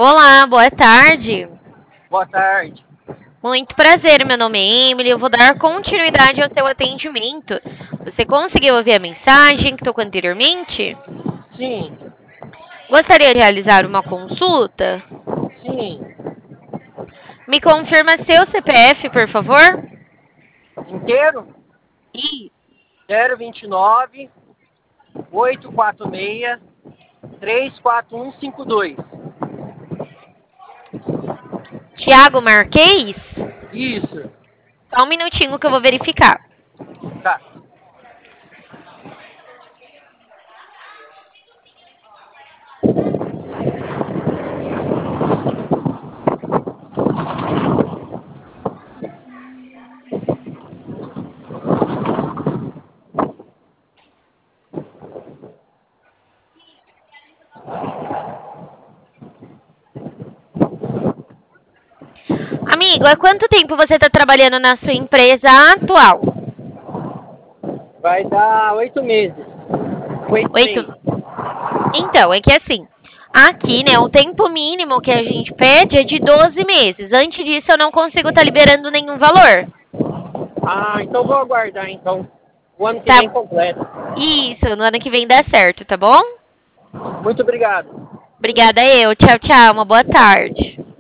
Olá, boa tarde. Boa tarde. Muito prazer, meu nome é Emily. Eu vou dar continuidade ao seu atendimento. Você conseguiu ouvir a mensagem que tocou anteriormente? Sim, Gostaria de realizar uma consulta? sim. Me confirma seu CPF, por favor? Inteiro? Isso. 029 846 34152. Tiago Marquês? Isso. Só um minutinho que eu vou verificar. Tá. Amigo, há quanto tempo você está trabalhando na sua empresa atual? Vai dar 8 meses. 8 meses. 8. Então, é que assim, aqui, né, o tempo mínimo que a gente pede é de 12 meses. Antes disso, eu não consigo estar liberando nenhum valor. Ah, então vou aguardar então. O ano que Tá? vem completo. Isso, no ano que vem dá certo, tá bom? Muito obrigado. Obrigada eu. Tchau, tchau. Uma boa tarde.